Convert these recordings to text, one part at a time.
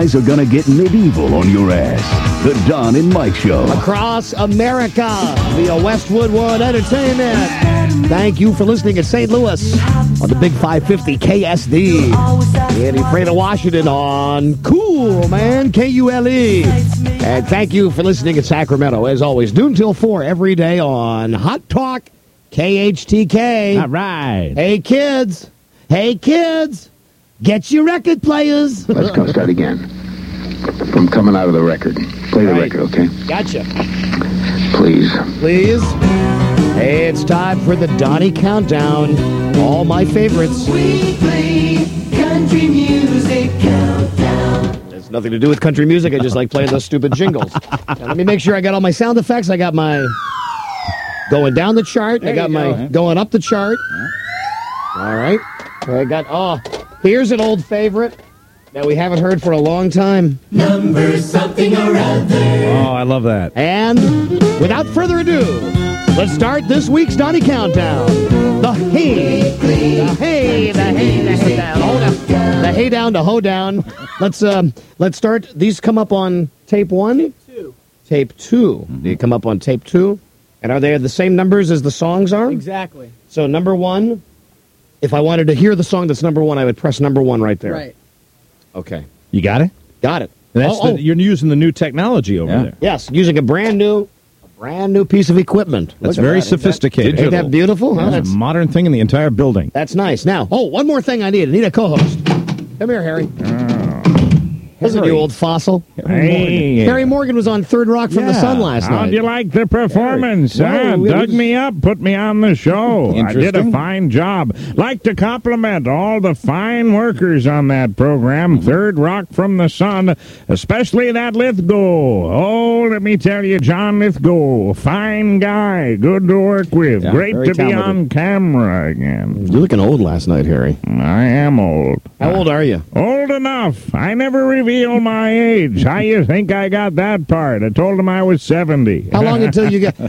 guys are gonna get medieval on your ass. The Don and Mike Show. Across America via Westwood One Entertainment. Thank you for listening at St. Louis on the Big 550 KSD. In Ephrata, Washington on Cool, man, KULE. And thank you for listening at Sacramento, as always, noon till 4 every day on Hot Talk KHTK. All right. Hey, kids. Hey, kids. Get your record players. Let's go start again. From coming out of the record. Play the record, okay? Gotcha. Please. Please. Hey, it's time for the Donnie Countdown. All my favorites. We play country music countdown. It's nothing to do with country music. I just like playing those stupid jingles. Now, let me make sure I got all my sound effects. I got my going down the chart. There I got you my go. going up the chart. All right. I got, here's an old favorite that we haven't heard for a long time. Number something or other. Oh, I love that. And without further ado, let's start this week's Donnie Countdown. The hey, the hey, the hey, the hey down, hold up. The hey down to ho down. Let's start. These come up on tape 1? Tape 2. They come up on tape 2. And are they the same numbers as the songs are? Exactly. So number 1, if I wanted to hear the song that's number 1, I would press number 1 right there. Right. Okay. You got it? Got it. And that's you're using the new technology over there. Yes, using a brand new piece of equipment. That's Look at very that. sophisticated. Ain't that beautiful? Huh? That's a modern thing in the entire building. That's nice. Now, one more thing I need a co-host. Come here, Harry. Listen, you old fossil. Hey. Harry Morgan was on Third Rock from the Sun last night. How'd you like the performance? Dug me up, put me on the show. I did a fine job. Like to compliment all the fine workers on that program, Third Rock from the Sun, especially that Lithgow. Oh, let me tell you, John Lithgow, fine guy, good to work with. Yeah, Great very to be talented. on camera again. You're looking old last night, Harry. I am old. How old are you? Old enough. I never reveal my age. How you think I got that part? I told him I was 70. How long until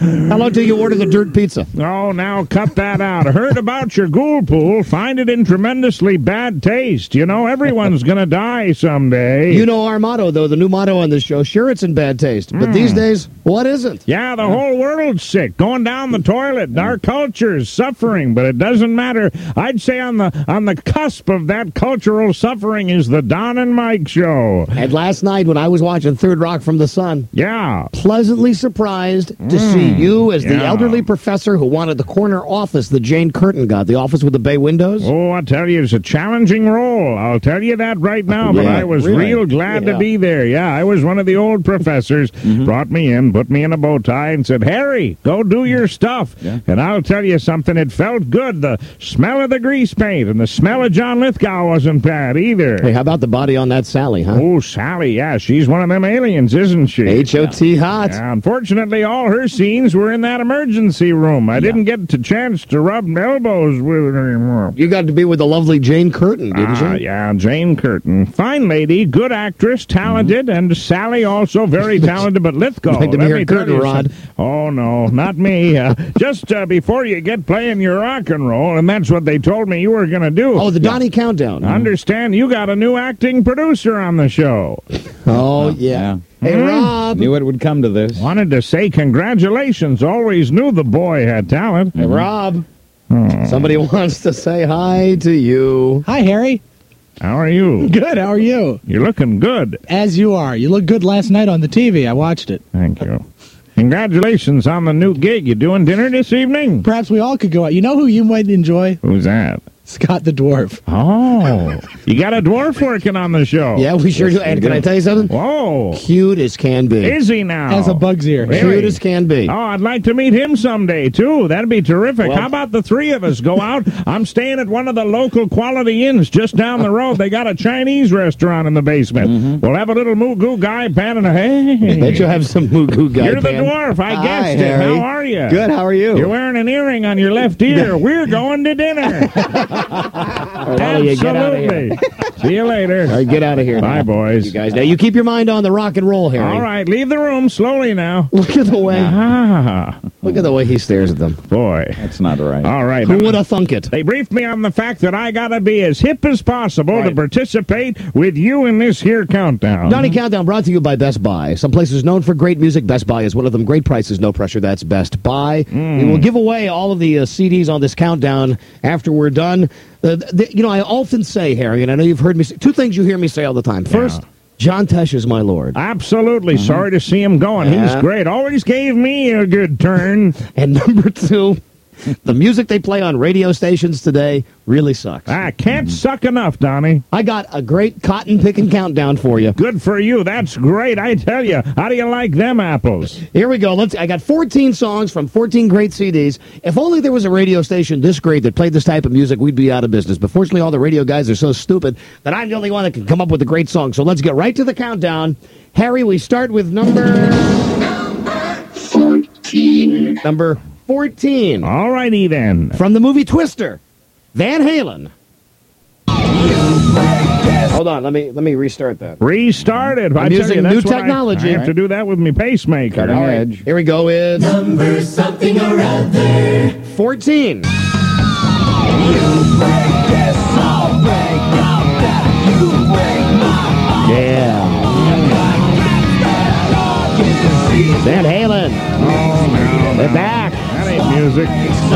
you order the dirt pizza? Oh, now cut that out. I heard about your ghoul pool. Find it in tremendously bad taste. You know, everyone's going to die someday. You know our motto, though, the new motto on this show. Sure, it's in bad taste, but these days, what isn't? Yeah, the whole world's sick, going down the toilet. Our culture's suffering, but it doesn't matter. I'd say on the cusp of that cultural suffering is the Don and Mike Show. And last night when I was watching Third Rock from the Sun, Yeah. pleasantly surprised to see you as the yeah. elderly professor who wanted the corner office that Jane Curtin got, the office with the bay windows. Oh, I tell you, it's a challenging role. I'll tell you that right now, but Yeah, I was really? real glad Yeah. to be there. Yeah, I was one of the old professors, brought me in, put me in a bow tie, and said, Harry, go do your stuff. Yeah. And I'll tell you something, it felt good. The smell of the grease paint and the smell of John Lithgow wasn't bad either. Hey, how about the body on that Sally, huh? Oh, Sally, yeah, she's one of them aliens, isn't she? H.O.T. hot. Yeah, unfortunately, all her scenes were in that emergency room. I didn't get the chance to rub elbows with her anymore. You got to be with the lovely Jane Curtin, didn't you? Yeah, Jane Curtin. Fine lady, good actress, talented, and Sally also very talented, but Lithgow. Like to be let her me tell curtain you rod. something. Oh, no, not me. Just before you get playing your rock and roll, and that's what they told me you were going to do. Oh, the Donnie Countdown. Understand, you got a new acting producer on the show. Oh, yeah. Hey, Rob. Knew it would come to this. Wanted to say congratulations. Always knew the boy had talent. Hey, Rob. Somebody wants to say hi to you. Hi, Harry. How are you? Good. How are you? You're looking good. As you are. You look good last night on the TV. I watched it. Thank you. Congratulations on the new gig. You doing dinner this evening? Perhaps we all could go out. You know who you might enjoy? Who's that? Scott the Dwarf. Oh, you got a dwarf working on the show. Yeah, we sure do. And can I tell you something? Whoa. Cute as can be. Is he now? Has a bug's ear. Really? Cute as can be. Oh, I'd like to meet him someday, too. That'd be terrific. Well- How about the three of us go out? I'm staying at one of the local quality inns just down the road. They got a Chinese restaurant in the basement. We'll have a little moo-goo guy pan and a hey. Bet you have some moo-goo guy. You're the pan. dwarf. I Hi, guessed it. Harry. How are you? Good, how are you? You're wearing an earring on your left ear. We're going to dinner. All right, you get out of here. Absolutely. See you later. All right, get out of here. Bye, now. boys. You guys. Now, you keep your mind on the rock and roll, Harry. All right, leave the room slowly now. Look at the way. Ah. Look at the way he stares at them. Boy. That's not right. All right. Who would have thunk it? They briefed me on the fact that I got to be as hip as possible to Right. participate with you in this here countdown. Donnie Countdown brought to you by Best Buy. Some places known for great music. Best Buy is one of them. Great prices, no pressure. That's Best Buy. We will give away all of the CDs on this countdown after we're done. I often say, Harry, and I know you've heard me say, two things you hear me say all the time. First, John Tesh is my lord. Absolutely. Sorry to see him going. Yeah. He's great. Always gave me a good turn. And number two, the music they play on radio stations today really sucks. Can't suck enough, Donnie. I got a great cotton-picking countdown for you. Good for you. That's great. I tell you. How do you like them apples? Here we go. I got 14 songs from 14 great CDs. If only there was a radio station this great that played this type of music, we'd be out of business. But fortunately, all the radio guys are so stupid that I'm the only one that can come up with a great song. So let's get right to the countdown. Harry, we start with number 14. Number 14. All righty then. From the movie Twister, Van Halen. Hold on, let me restart that. Restart it. I'm I tell using you, new that's what technology. I have to do that with me pacemaker. Cutting All right, edge. here we go. It's Number something or other. 14. Yeah. Van Halen. Oh, no. They're back. That ain't music.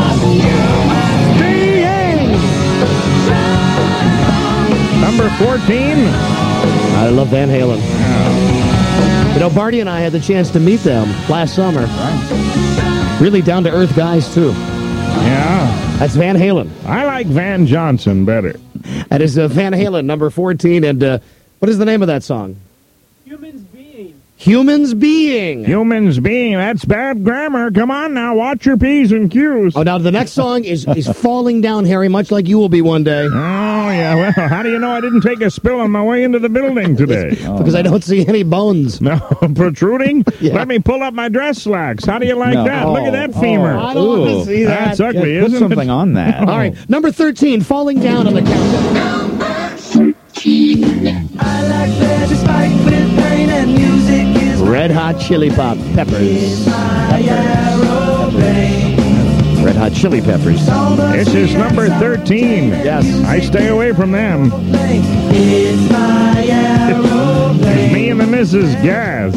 Number 14. I love Van Halen. You know, Barty and I had the chance to meet them last summer. Really down-to-earth guys, too. Yeah. That's Van Halen. I like Van Johnson better. That is Van Halen, number 14. And what is the name of that song? Humans being. Humans Being. Humans being. That's bad grammar. Come on now. Watch your P's and Q's. Oh, now the next song is Falling Down, Harry, much like you will be one day. Oh, yeah. Well, how do you know I didn't take a spill on my way into the building today? Because I don't see any bones. No, protruding? Yeah. Let me pull up my dress slacks. How do you like No. that? Look at that Oh. femur. I don't want to see that. That's ugly, Put isn't something it? on that. All right, number 13, Falling Down on the countdown. Red Hot Chili Peppers. Red Hot Chili Peppers. This is number 13. Yes. I stay away from them. It's me and the Mrs. Gas.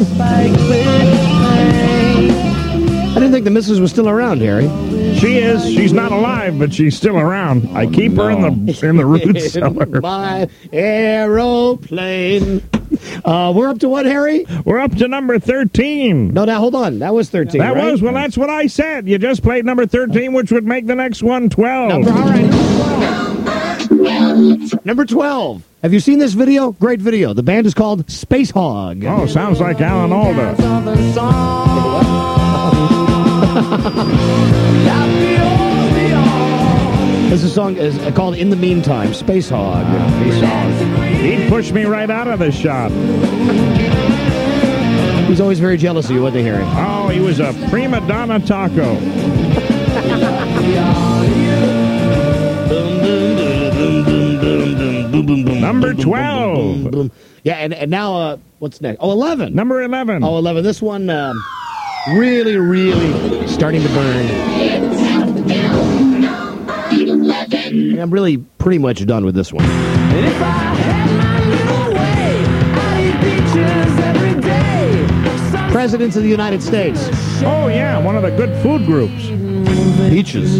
I didn't think the missus was still around, Harry. She is. She's not alive, but she's still around. I keep her in the root cellar. My aeroplane. We're up to what, Harry? We're up to number 13. No, now hold on. That was 13. That right? was, well, that's what I said. You just played number 13, which would make the next one 12. All right, number 12. Have you seen this video? Great video. The band is called Space Hog. Oh, sounds like Alan Alda. This song is called In the Meantime, Space Hog. He'd push me right out of the shop. He's always very jealous of you, wasn't he, Harry? Oh, he was a prima donna taco. Number 12. Yeah, and now, what's next? Oh, 11. Number 11. Oh, 11. This one, really, really starting to burn. I'm really pretty much done with this one. Presidents of the United States. Oh, yeah, one of the good food groups. Peaches.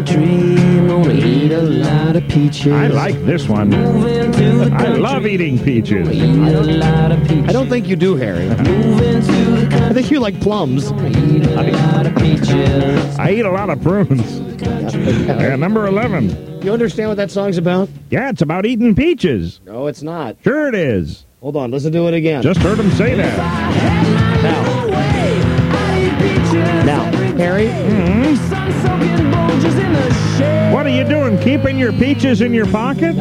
I like this one. I love eating peaches. I don't think you do, Harry. I think you like plums. I eat a lot of prunes. Yeah, number 11. You understand what that song's about? Yeah, it's about eating peaches. No, it's not. Sure it is. Hold on, listen to it again. Just heard him say that. Now, Harry, What are you doing, keeping your peaches in your pocket?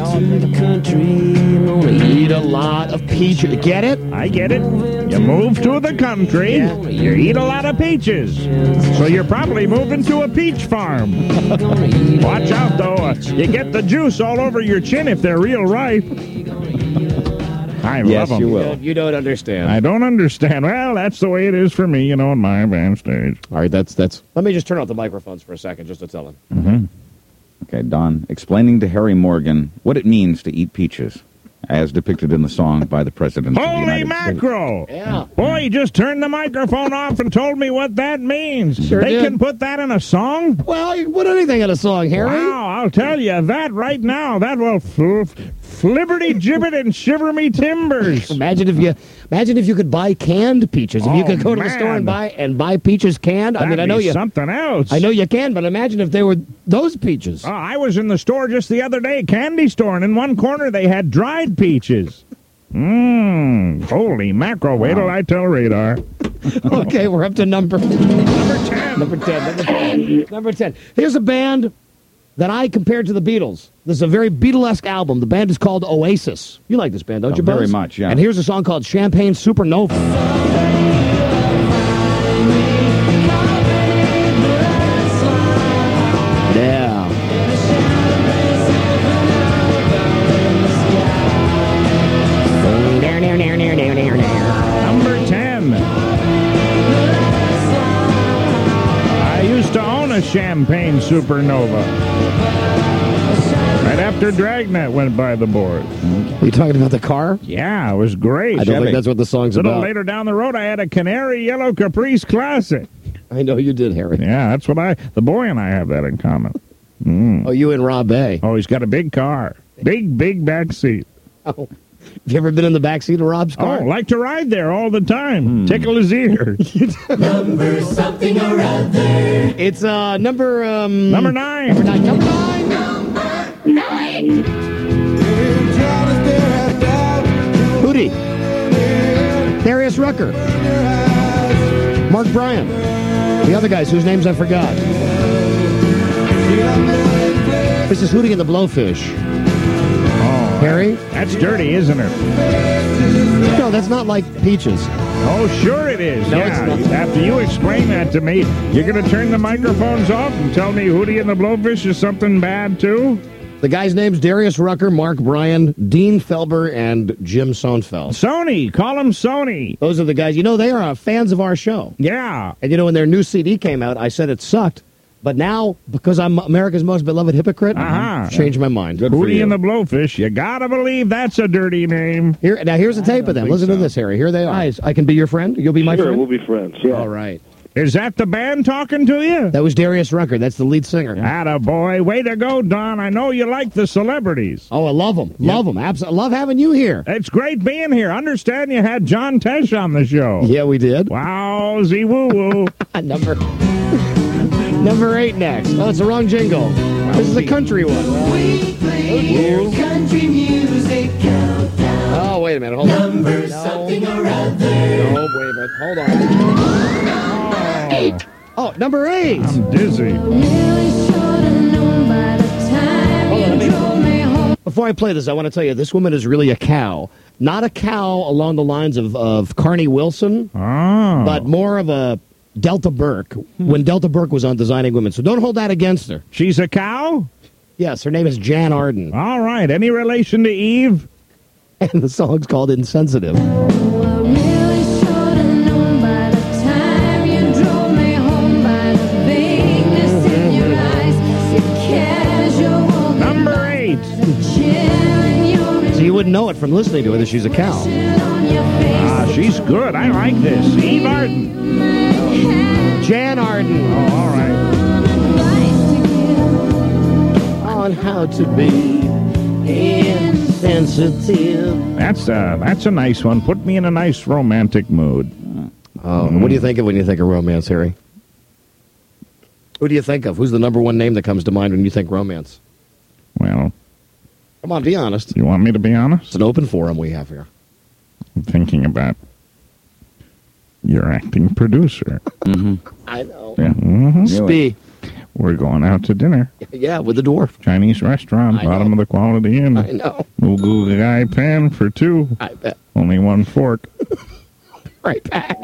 eat a lot of peaches. Get it? I get it. You move to the country, you eat a lot of peaches. So you're probably moving to a peach farm. Watch out, though. You get the juice all over your chin if they're real ripe. I Yes, love them. you will. You don't understand. I don't understand. Well, that's the way it is for me, on my band stage. All right, that's. Let me just turn off the microphones for a second, just to tell him. Okay, Don, explaining to Harry Morgan what it means to eat peaches, as depicted in the song by the President of the Holy United mackerel! Yeah. Boy, you just turned the microphone off and told me what that means. Sure They did. can put that in a song? Well, you can put anything in a song, Harry. Wow, I'll tell you, that right now, that will flibberty gibbet and shiver me timbers. Imagine if you could buy canned peaches. If you Oh, could go to the man. store and buy peaches canned. That'd I know be you. something else. I know you can, but imagine if they were those peaches. Oh, I was in the store just the other day, candy store, and in one corner they had dried peaches. Holy mackerel. Wait till I tell Radar. Okay, we're up to number 10. Number 10. Here's a band that I compared to the Beatles. This is a very Beatlesque album. The band is called Oasis. You like this band, don't you, Buzz? very much, yeah. And here's a song called Champagne Supernova. Yeah. Number 10. I used to own a Champagne Supernova. Right after Dragnet went by the board. Are you talking about the car? Yeah, it was great. I don't think that's what the song's A little about. later down the road, I had a Canary Yellow Caprice Classic. I know you did, Harry. Yeah, that's what the boy and I have that in common. Oh, you and Rob A. Oh, he's got a big car. Big back seat. Oh. Have you ever been in the backseat of Rob's car? Oh, like to ride there all the time. Tickle his ear. Number something or other. It's number... Number 9. Number 9. Number 9. Hootie. Darius Rucker. Mark Bryan. The other guys whose names I forgot. This is Hootie and the Blowfish. Oh, Harry? That's dirty, isn't it? No, that's not like peaches. Oh, sure it is. No, yeah. it's not. After you explain that to me, you're going to turn the microphones off and tell me Hootie and the Blowfish is something bad, too? The guy's name's Darius Rucker, Mark Bryan, Dean Felber, and Jim Sonfeld. Sony. Call him Sony. Those are the guys. You know, they are fans of our show. Yeah. And, you know, when their new CD came out, I said it sucked. But now, because I'm America's most beloved hypocrite, changed my mind. Hootie and the Blowfish. You got to believe that's a dirty name. Here's a tape of them. Listen to this, Harry. Here they are. Guys, I can be your friend? You'll be my friend? We'll be friends. Yeah. All right. Is that the band talking to you? That was Darius Rucker. That's the lead singer. Attaboy. Way to go, Don. I know you like the celebrities. Oh, I love them. Love them. Absolutely. Love having you here. It's great being here. Understand you had John Tesh on the show. Yeah, we did. Wowzy woo-woo. Number 8 next. Oh, it's the wrong jingle. This is a country one. We play your country music countdown. Oh, wait a minute. Hold on. Number something or other. No, wait a minute. Hold on. 8. Oh, number 8. I'm dizzy. Before I play this, I want to tell you, this woman is really a cow. Not a cow along the lines of Carney Wilson, but more of a Delta Burke, when Delta Burke was on Designing Women. So don't hold that against her. She's a cow? Yes, her name is Jan Arden. All right. Any relation to Eve? And the song's called Insensitive. Number 8. So you wouldn't know it from listening to her that she's a cow. She's good. I like this. Eve Arden. Jan Arden. Oh, all right. On how to be insensitive. That's a nice one. Put me in a nice romantic mood. Oh, what do you think of when you think of romance, Harry? Who do you think of? Who's the number one name that comes to mind when you think romance? Well, come on, be honest. You want me to be honest? It's an open forum we have here. I'm thinking about your acting producer. I know. Yeah. Mm-hmm. Spee. We're going out to dinner. Yeah, with the dwarf. Chinese restaurant, I bottom know. of the Quality Inn. I know. Mugu Gai Pan for 2. I bet. Only 1 fork. Right back.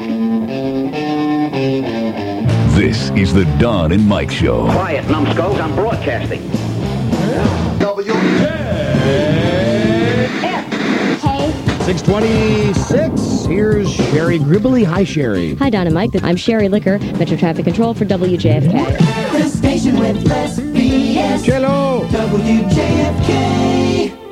This is the Don and Mike Show. Quiet, numbskulls. I'm broadcasting. See, 6:26. Here's Sherry Gribbly. Hi, Sherry. Hi, Don and Mike. I'm Sherry Licker, Metro Traffic Control for WJFK. The station with less BS. Cello. WJFK.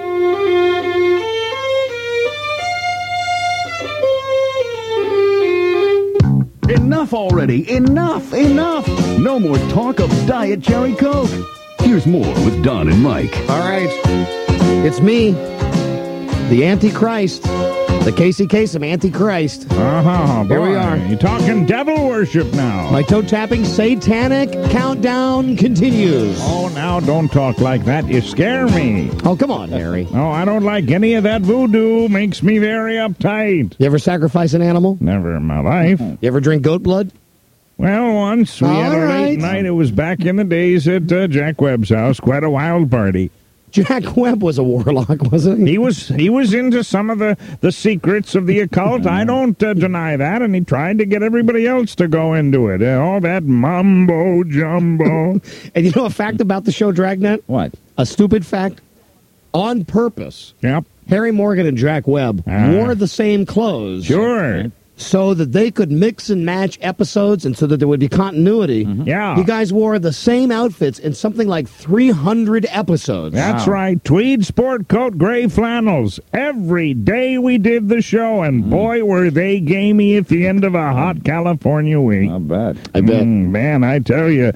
Enough already. Enough. No more talk of Diet Cherry Coke. Here's more with Don and Mike. All right. It's me, the Antichrist, the Casey Kasem Antichrist. Here we are. You're talking devil worship now. My toe-tapping satanic countdown continues. Oh, now don't talk like that. You scare me. Oh, come on, Harry. Oh, I don't like any of that voodoo. Makes me very uptight. You ever sacrifice an animal? Never in my life. You ever drink goat blood? Well, once we had a All late right. night. It was back in the days at Jack Webb's house. Quite a wild party. Jack Webb was a warlock, wasn't he? He was into some of the secrets of the occult. I don't deny that, and he tried to get everybody else to go into it. All that mumbo jumbo. And you know a fact about the show Dragnet? What? A stupid fact. On purpose, Yep. Harry Morgan and Jack Webb wore the same clothes. Sure. So that they could mix and match episodes and so that there would be continuity. Yeah. You guys wore the same outfits in something like 300 episodes. That's right. Tweed sport coat, gray flannels. Every day we did the show, and boy, were they gamey at the end of a hot California week. Not bad. I bet. Man, I tell you.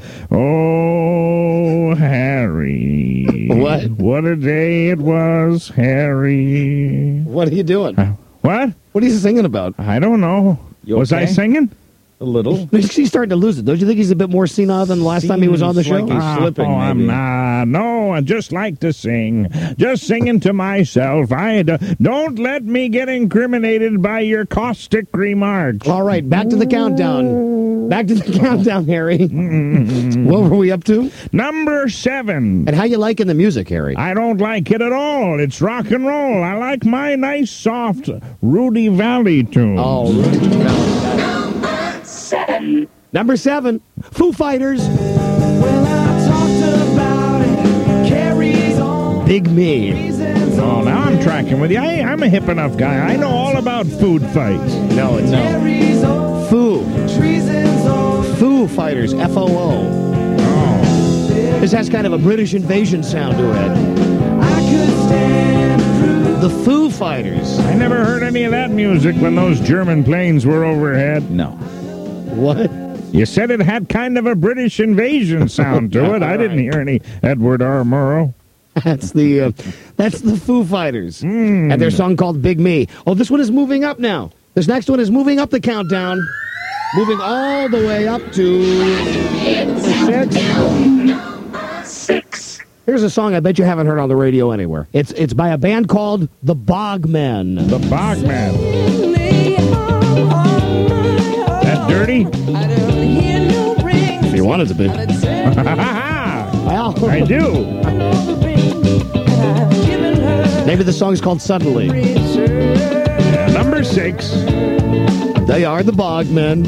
Oh, Harry. What? What a day it was, Harry. What are you doing? What? What are you singing about? I don't know. You Was I okay? singing? A little. He's starting to lose it. Don't you think he's a bit more senile than the last time he was on the show? Seems like he's slipping, Oh, I'm maybe. not. No, I just like to sing. Just singing to myself. Don't let me get incriminated by your caustic remarks. All right, back to the countdown. Back to the countdown, Harry. What were we up to? Number 7. And how you liking the music, Harry? I don't like it at all. It's rock and roll. I like my nice, soft Rudy Valley tune. Oh, Number 7, Foo Fighters. Well, I talked about it. Carries on. Big Me. Oh, now I'm tracking with you. I'm a hip enough guy. I know all about food fights. No, it's Carries on. Foo. Treason's on. Foo Fighters, F-O-O. Oh. This has kind of a British invasion sound to it. I could stand through. The Foo Fighters. I never heard any of that music when those German planes were overhead. No. What? You said it had kind of a British invasion sound to it. I didn't hear any Edward R. Murrow. That's the Foo Fighters. And their song called Big Me. Oh, this one is moving up now. This next one is moving up the countdown. Moving all the way up to 6. Here's a song I bet you haven't heard on the radio anywhere. It's by a band called The Bogmen. The Bogman. That dirty? If you wanted to be. Well, I do. Maybe the song's called Suddenly. Yeah, number 6. They are The Bogmen.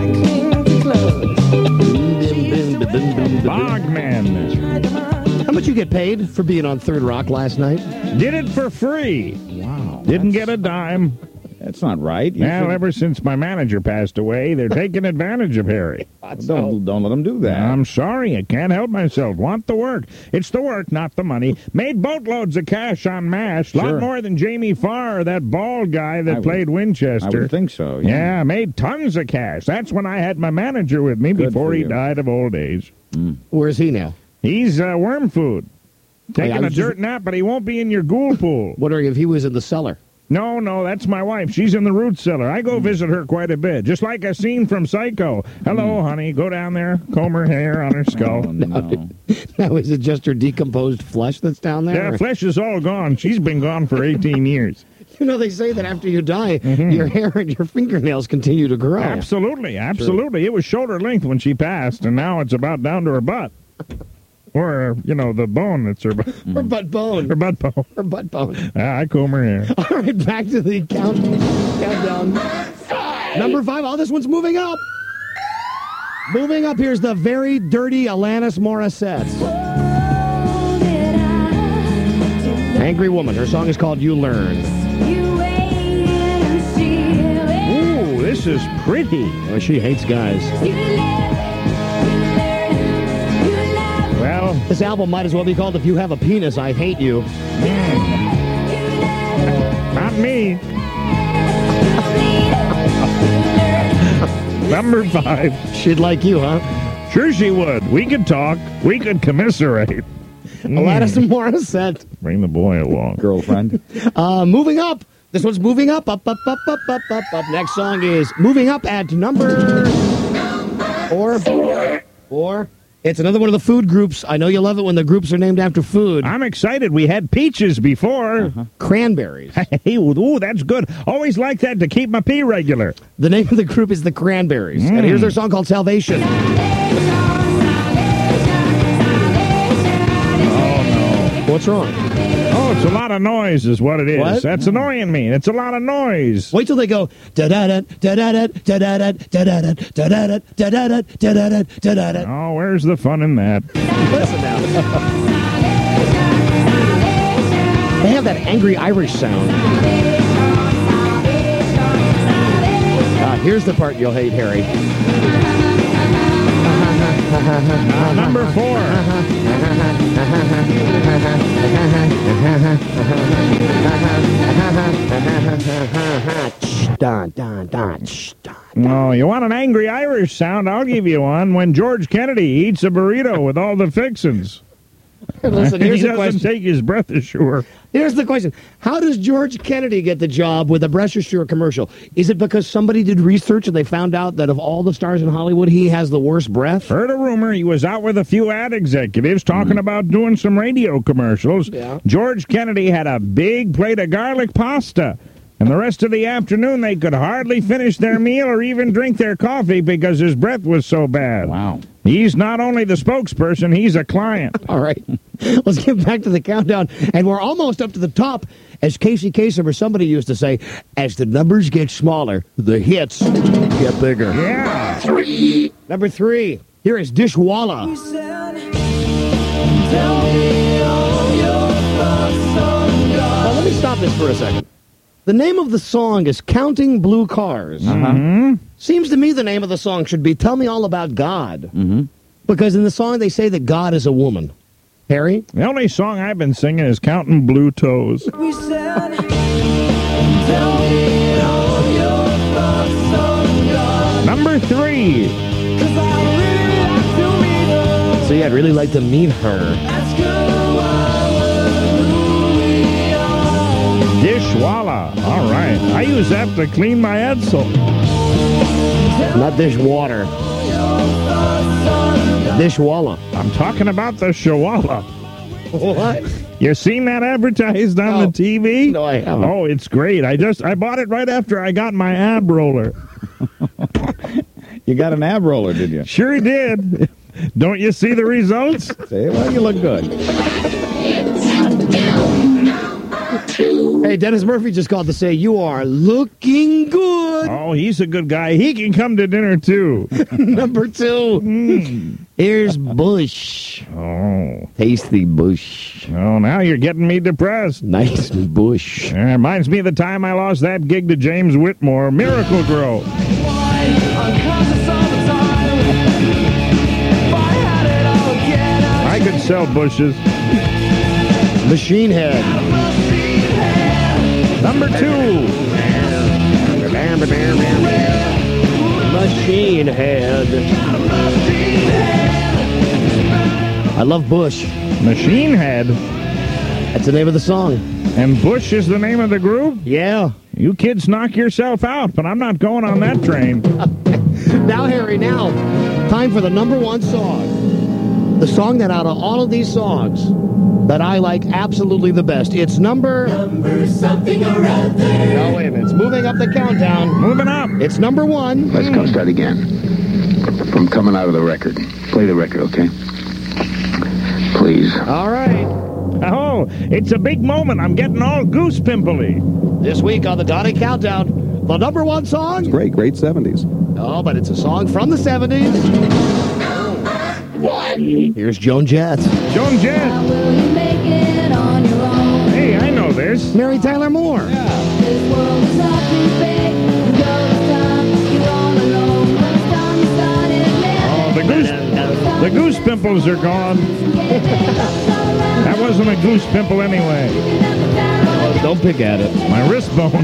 Bogman. How much you get paid for being on Third Rock last night? Did it for free. Wow. Didn't get a dime. That's not right. You Well, should- ever since my manager passed away, they're taking advantage of Harry. don't let them do that. I'm sorry, I can't help myself. Want the work. It's the work, not the money. Made boatloads of cash on MASH. Sure. Lot more than Jamie Farr, that bald guy that I would- played I Winchester. would think so. Yeah, made tons of cash. That's when I had my manager with me Good before for he you. died of old age. Where's he now? He's worm food. Taking I a was just- dirt nap, but he won't be in your ghoul pool. Wondering if he was in the cellar. No, that's my wife. She's in the root cellar. I go visit her quite a bit, just like a scene from Psycho. Hello, honey. Go down there, comb her hair on her skull. Oh, no. Now, is it just her decomposed flesh that's down there? Yeah, flesh is all gone. She's been gone for 18 years. You know, they say that after you die, your hair and your fingernails continue to grow. Absolutely. It was shoulder length when she passed, and now it's about down to her butt. Or, the bone that's her butt. Her butt bone. Her butt bone. Her butt bone. I comb her hair. All right, back to the countdown. Number 5. Oh, this one's moving up. Moving up, here's the very dirty Alanis Morissette. Angry Woman. Her song is called You Learn. is pretty. Oh, she hates guys. Well, This album might as well be called If You Have a Penis, I Hate You. not me. Number 5. She'd like you, huh? Sure she would. We could talk. We could commiserate. Alanis Morissette. Bring the boy along. Girlfriend. Moving up. This one's moving up. Up. Next song is moving up at number 4. It's another one of the food groups. I know you love it when the groups are named after food. I'm excited. We had peaches before. Cranberries. Hey, ooh, that's good. Always like that to keep my pee regular. The name of the group is the Cranberries. And here's their song called Salvation. Oh, What's wrong? no. Oh, it's a lot of noise is what it is. What? That's annoying me. It's a lot of noise. Wait till they go da-da-da, da-da-da, da-da-da, da-da-da, da-da-da, da-da-da, da-da-da, da-da-da. Oh, where's the fun in that? Listen now. They have that angry Irish sound. Here's the part you'll hate, Harry. Number 4. Oh, you want an angry Irish sound? I'll give you one. When George Kennedy eats a burrito with all the fixins. Listen, here's he the doesn't question. take his breath ashore. Here's the question. How does George Kennedy get the job with a Breast Assure commercial? Is it because somebody did research and they found out that of all the stars in Hollywood, he has the worst breath? Heard a rumor he was out with a few ad executives talking about doing some radio commercials. Yeah. George Kennedy had a big plate of garlic pasta. And the rest of the afternoon, they could hardly finish their meal or even drink their coffee because his breath was so bad. Wow. He's not only the spokesperson, he's a client. All right. Let's get back to the countdown. And we're almost up to the top. As Casey Kasem or somebody used to say, as the numbers get smaller, the hits get bigger. Yeah. Number 3. Here is Dishwalla. Now, let me stop this for a second. The name of the song is Counting Blue Cars. Seems to me the name of the song should be Tell Me All About God. Because in the song they say that God is a woman. Harry? The only song I've been singing is Counting Blue Toes. Number 3. See, I'd really like to meet her. Dishwalla. All right. I use that to clean my Edsel. Not dishwater. Dishwalla. I'm talking about the Shawala. What? You seen that advertised on the TV? No, I haven't. Oh, it's great. I bought it right after I got my ab roller. You got an ab roller, did you? Sure did. Don't you see the results? Say, well, you look good. Hey, Dennis Murphy just called to say you are looking good. Oh, he's a good guy. He can come to dinner, too. Number 2. Here's Bush. Oh. Tasty Bush. Oh, now you're getting me depressed. Nice Bush. Reminds me of the time I lost that gig to James Whitmore, Miracle Grow. I could sell bushes. Machine Head. Number 2. Machine Head. I love Bush. Machine Head. That's the name of the song. And Bush is the name of the group? Yeah. You kids knock yourself out, but I'm not going on that train. Now, Harry, time for the number 1 song. The song that out of all of these songs that I like absolutely the best. It's number something or other. No, wait a minute. It's moving up the countdown. Moving up. It's number 1. Let's go start again. From coming out of the record. Play the record, okay? Please. All right. Oh, it's a big moment. I'm getting all goose pimply. This week on the Donnie Countdown, the number 1 song. Great 70s. Oh, but it's a song from the 70s. Here's Joan Jett. Joan Jett. Hey, I know this. Mary Tyler Moore. This world is not too big. Go to time. You The goose pimples are gone. That wasn't a goose pimple anyway. Oh, don't pick at it. My wrist bone.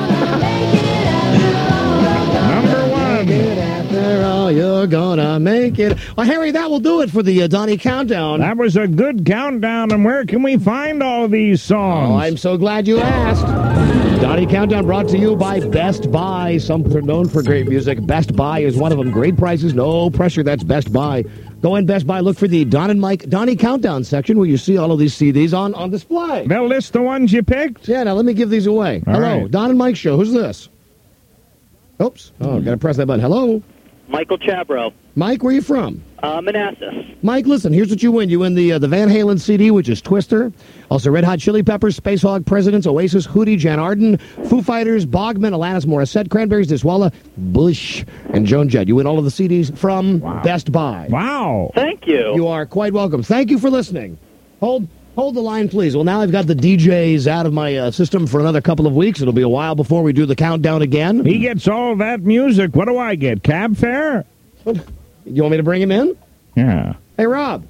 Number one. After all, you're gonna make it. Well, Harry, that will do it for the Donnie Countdown. That was a good countdown, and where can we find all these songs? Oh, I'm so glad you asked. Donnie Countdown brought to you by Best Buy. Some are known for great music. Best Buy is one of them. Great prices, no pressure. That's Best Buy. Go in Best Buy, look for the Don and Mike Donnie Countdown section where you see all of these CDs on display. They'll list the ones you picked? Yeah, now let me give these away. All Hello, right. Don and Mike Show. Who's this? Oops. Oh, got to press that button. Hello. Michael Chabro, Mike, where are you from? Manassas. Mike, listen, here's what you win. You win the Van Halen CD, which is Twister. Also, Red Hot Chili Peppers, Space Hog, Presidents, Oasis, Hootie, Jan Arden, Foo Fighters, Bogman, Alanis Morissette, Cranberries, Diswalla, Bush, and Joan Jett. You win all of the CDs from Best Buy. Wow. Thank you. You are quite welcome. Thank you for listening. Hold the line, please. Well, now I've got the DJs out of my system for another couple of weeks. It'll be a while before we do the countdown again. He gets all that music. What do I get? Cab fare? You want me to bring him in? Yeah. Hey, Rob.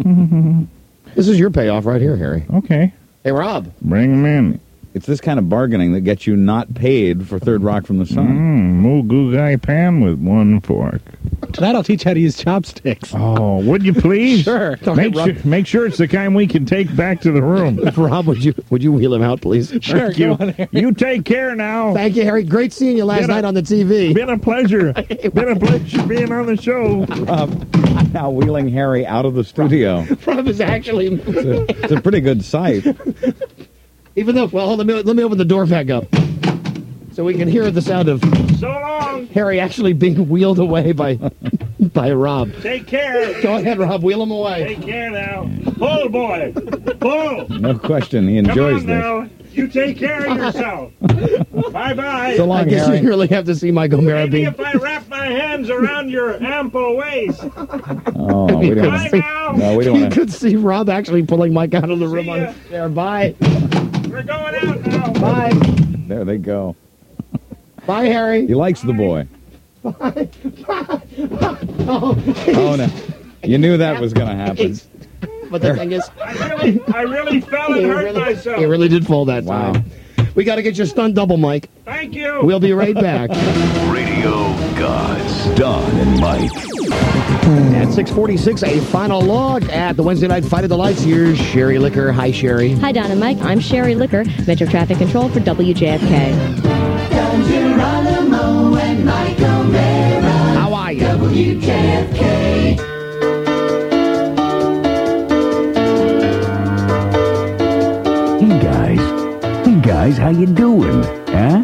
This is your payoff right here, Harry. Okay. Hey, Rob. Bring him in. It's this kind of bargaining that gets you not paid for Third Rock from the Sun. Moo goo gai pan with one fork. Tonight I'll teach how to use chopsticks. Oh, would you please? Sure. Make sure it's the kind we can take back to the room. Rob, would you wheel him out, please? Sure, Thank you. go on, Harry. You take care now. Thank you, Harry. Great seeing you last night on the TV. Been a pleasure. Been a pleasure being on the show. Now wheeling Harry out of the studio. Rob is actually... It's a pretty good sight. Even though... Well, hold on, let me open the door back up. So we can hear the sound of So long. Harry actually being wheeled away by Rob. Take care. Go ahead, Rob. Wheel him away. Take care now. Pull, boy. Pull. No question, he enjoys Come on this. now. You take care of yourself. Bye-bye. So long, I guess Harry. you really have to see Mike O'Mara Maybe being... if I wrap my hands around your ample waist. Oh, we don't Bye now. No, we don't You want to. could see Rob actually pulling Mike out of the room See on ya. there. Bye. We're going out now. Bye. There they go. Bye, Harry. He likes the boy. Bye. Oh, no. You knew that was going to happen. But the thing is... I really fell and hurt myself. He really did fall that Wow. time. We got to get your stunt double, Mike. Thank you. We'll be right back. Radio Gods, Don and Mike. At 6:46, a final look at the Wednesday night Fight of the Lights. Here's Sherry Licker. Hi, Sherry. Hi, Don and Mike. I'm Sherry Licker, Metro Traffic Control for WJFK. How are you? Hey guys, how you doing? Huh?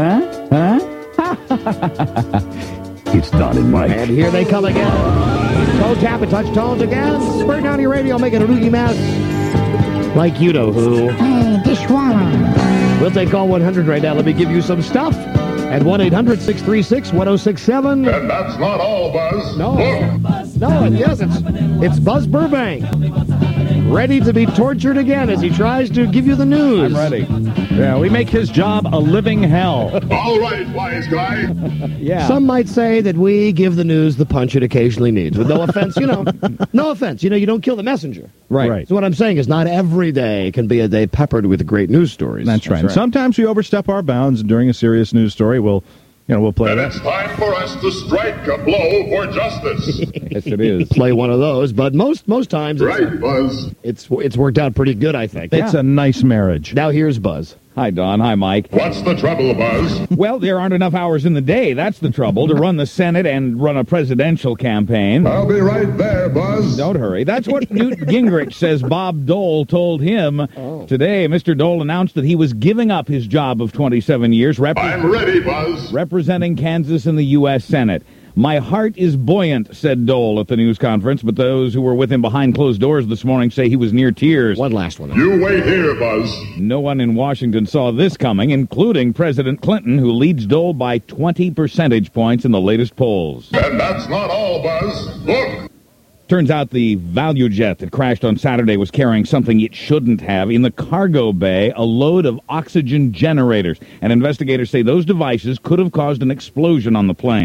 It's Don and Mike. And here they come again. Toe tap and touch tones again. Spur County Radio making a loogie mouse. Like you know who. Hey, dishwater. We'll take call 100 right now. Let me give you some stuff. At 1-800-636-1067. And that's not all, Buzz. No. No, yes, it's Buzz Burbank. Ready to be tortured again as he tries to give you the news. I'm ready. Yeah, we make his job a living hell. All right, wise guy. Yeah. Some might say that we give the news the punch it occasionally needs. With no offense, no offense. You don't kill the messenger. Right. So what I'm saying is not every day can be a day peppered with great news stories. That's right. And sometimes we overstep our bounds, and during a serious news story, we'll play And that. it's time for us to strike a blow for justice. Yes, it is. Play one of those, but most times Right, Buzz. it's worked out pretty good, I think. It's a nice marriage. Now here's Buzz. Hi, Don. Hi, Mike. What's the trouble, Buzz? Well, there aren't enough hours in the day. That's the trouble. To run the Senate and run a presidential campaign. I'll be right there, Buzz. Don't hurry. That's what Newt Gingrich says Bob Dole told him. Today, Mr. Dole announced that he was giving up his job of 27 years I'm ready, Buzz. representing Kansas in the U.S. Senate. My heart is buoyant, said Dole at the news conference, but those who were with him behind closed doors this morning say he was near tears. One last one. You wait here, Buzz. No one in Washington saw this coming, including President Clinton, who leads Dole by 20 percentage points in the latest polls. And that's not all, Buzz. Look. Turns out the value jet that crashed on Saturday was carrying something it shouldn't have. In the cargo bay, a load of oxygen generators. And investigators say those devices could have caused an explosion on the plane.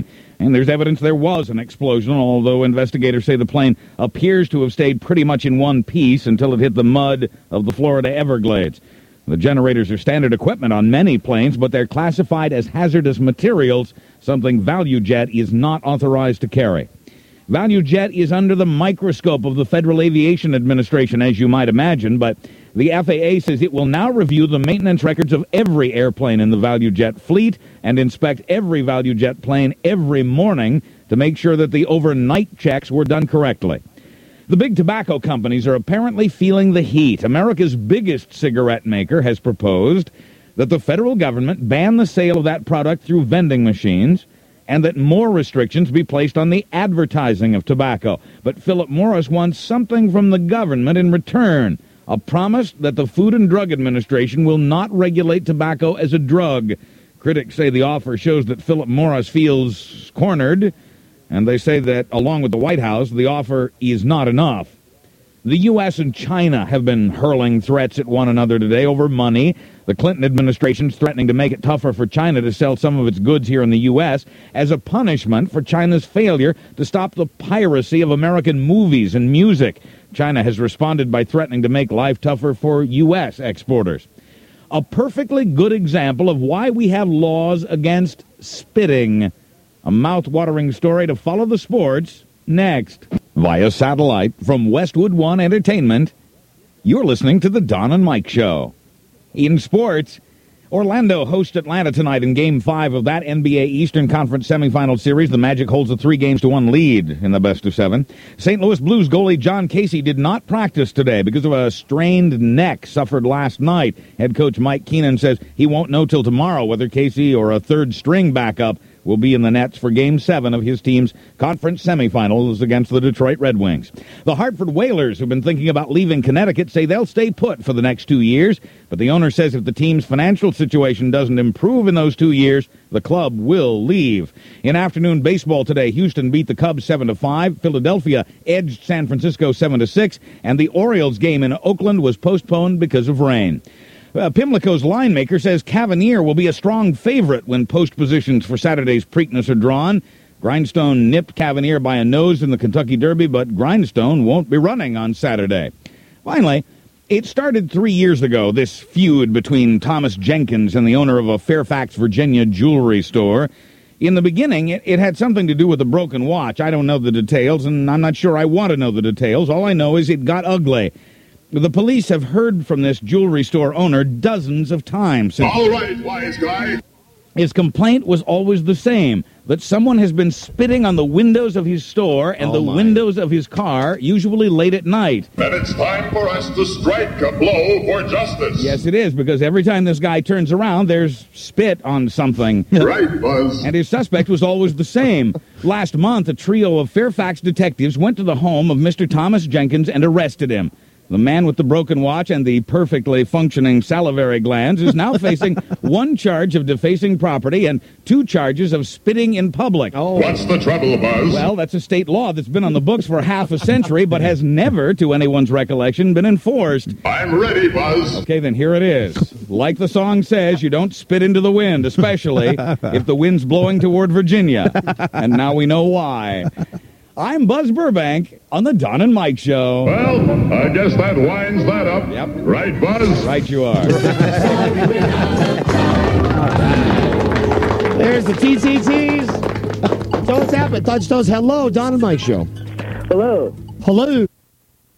And there's evidence there was an explosion, although investigators say the plane appears to have stayed pretty much in one piece until it hit the mud of the Florida Everglades. The generators are standard equipment on many planes, but they're classified as hazardous materials, something ValueJet is not authorized to carry. ValueJet is under the microscope of the Federal Aviation Administration, as you might imagine, but the FAA says it will now review the maintenance records of every airplane in the ValueJet fleet and inspect every ValueJet plane every morning to make sure that the overnight checks were done correctly. The big tobacco companies are apparently feeling the heat. America's biggest cigarette maker has proposed that the federal government ban the sale of that product through vending machines and that more restrictions be placed on the advertising of tobacco. But Philip Morris wants something from the government in return, a promise that the Food and Drug Administration will not regulate tobacco as a drug. Critics say the offer shows that Philip Morris feels cornered, and they say that, along with the White House, the offer is not enough. The U.S. and China have been hurling threats at one another today over money. The Clinton administration's threatening to make it tougher for China to sell some of its goods here in the U.S. as a punishment for China's failure to stop the piracy of American movies and music. China has responded by threatening to make life tougher for U.S. exporters. A perfectly good example of why we have laws against spitting. A mouth-watering story to follow the sports next. Via satellite from Westwood One Entertainment, you're listening to the Don and Mike Show. In sports, Orlando hosts Atlanta tonight in Game 5 of that NBA Eastern Conference semifinal series. The Magic holds a 3-1 lead in the best-of-7. St. Louis Blues goalie John Casey did not practice today because of a strained neck suffered last night. Head coach Mike Keenan says he won't know till tomorrow whether Casey or a third-string backup will be in the nets for Game 7 of his team's conference semifinals against the Detroit Red Wings. The Hartford Whalers, who've been thinking about leaving Connecticut, say they'll stay put for the next 2 years, but the owner says if the team's financial situation doesn't improve in those 2 years, the club will leave. In afternoon baseball today, Houston beat the Cubs 7-5, Philadelphia edged San Francisco 7-6, and the Orioles game in Oakland was postponed because of rain. Pimlico's line maker says Cavanier will be a strong favorite when post positions for Saturday's Preakness are drawn. Grindstone nipped Cavanier by a nose in the Kentucky Derby, but Grindstone won't be running on Saturday. Finally, it started 3 years ago, this feud between Thomas Jenkins and the owner of a Fairfax, Virginia jewelry store. In the beginning, it had something to do with a broken watch. I don't know the details, and I'm not sure I want to know the details. All I know is it got ugly. The police have heard from this jewelry store owner dozens of times. All right, wise guy. His complaint was always the same, that someone has been spitting on the windows of his store and windows of his car, usually late at night. Then it's time for us to strike a blow for justice. Yes, it is, because every time this guy turns around, there's spit on something. Right, Buzz. And his suspect was always the same. Last month, a trio of Fairfax detectives went to the home of Mr. Thomas Jenkins and arrested him. The man with the broken watch and the perfectly functioning salivary glands is now facing 1 charge of defacing property and 2 charges of spitting in public. Oh. What's the trouble, Buzz? Well, that's a state law that's been on the books for half a century, but has never, to anyone's recollection, been enforced. I'm ready, Buzz. Okay, then here it is. Like the song says, you don't spit into the wind, especially if the wind's blowing toward Virginia. And now we know why. I'm Buzz Burbank on the Don and Mike Show. Well, I guess that winds that up. Yep. Right, Buzz? Right you are. There's the TTTs. So what's happening? Touchstones, hello, Don and Mike Show. Hello. Hello.